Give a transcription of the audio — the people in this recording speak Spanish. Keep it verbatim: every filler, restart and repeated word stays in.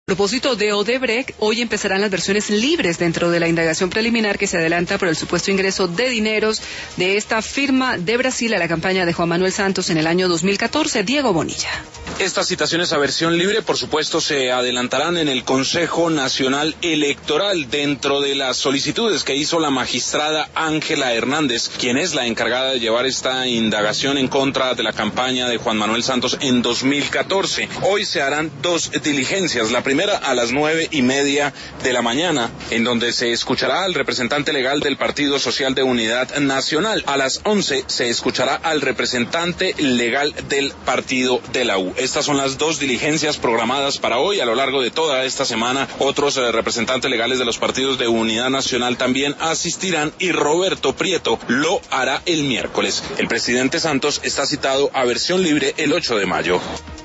A propósito de Odebrecht, hoy empezarán las versiones libres dentro de la indagación preliminar que se adelanta por el supuesto ingreso de dineros de esta firma de Brasil a la campaña de Juan Manuel Santos en el año dos mil catorce. Diego Bonilla. Estas citaciones a versión libre, por supuesto, se adelantarán en el Consejo Nacional Electoral dentro de las solicitudes que hizo la magistrada Ángela Hernández, quien es la encargada de llevar esta indagación en contra de la campaña de Juan Manuel Santos en dos mil catorce. Hoy se harán dos diligencias. La primera a las nueve y media de la mañana, en donde se escuchará al representante legal del Partido Social de Unidad Nacional. A las once se escuchará al representante legal del partido de la U. Estas son las dos diligencias programadas para hoy. A lo largo de toda esta semana, otros eh, representantes legales de los partidos de Unidad Nacional también asistirán y Roberto Prieto lo hará el miércoles. El presidente Santos está citado a versión libre el ocho de mayo.